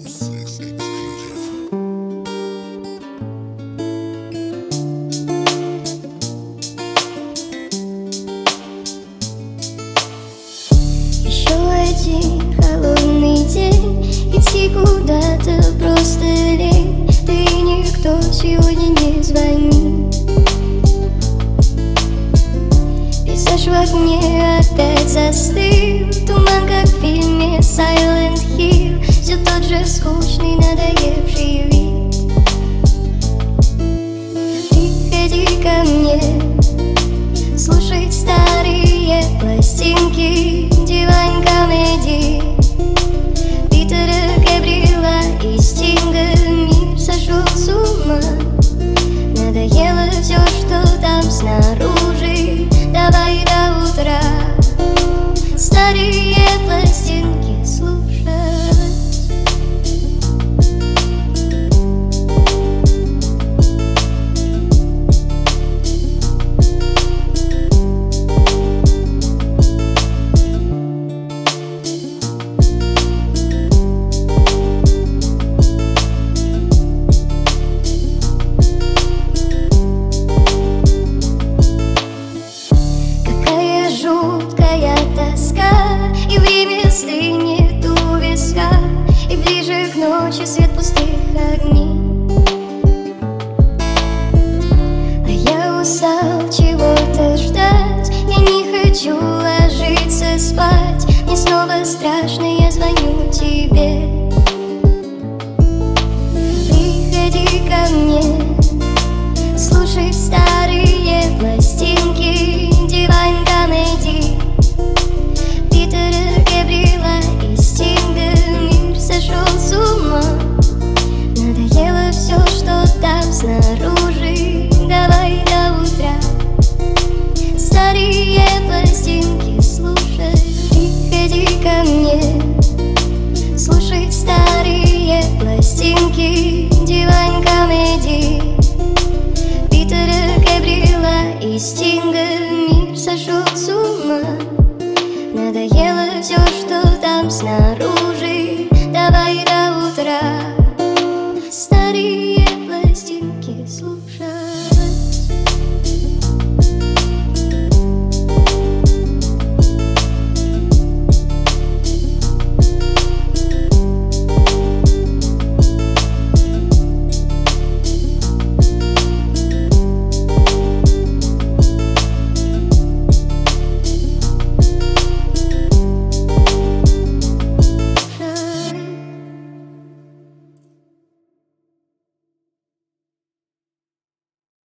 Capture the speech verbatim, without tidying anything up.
Еще один холодный день, идти куда-то просто лень. Да и никто сегодня не звонит. Пейзаж в окне опять застыл, туман, как в фильме Silent Hill. Все тот же скучный, надоевший вид. Приходи ко мне слушать старые пластинки, Divine Comedy, Питера Габриэла и Стинга. Мир сошел с ума, надоело все, что там снаружи. Давай до утра старые пластинки слушать. Жуткая тоска, и время стынет у виска, и ближе к ночи свет пустых огней. А я устал чего-то ждать, я не хочу ложиться спать. Мне снова страшно, я звоню тебе. Приходи ко мне слушать старые пластинки, Divine Comedy, Питера Габриэла и Стинга. Мир сошел с ума, надоело все, что там снаружи. Давай до утра старые пластинки слушать. Приходи ко мне слушать старые пластинки, Divine Comedy, Питера Габриэла и Стинга. Мир сошел с ума, надоело все, что там снаружи. Давай до утра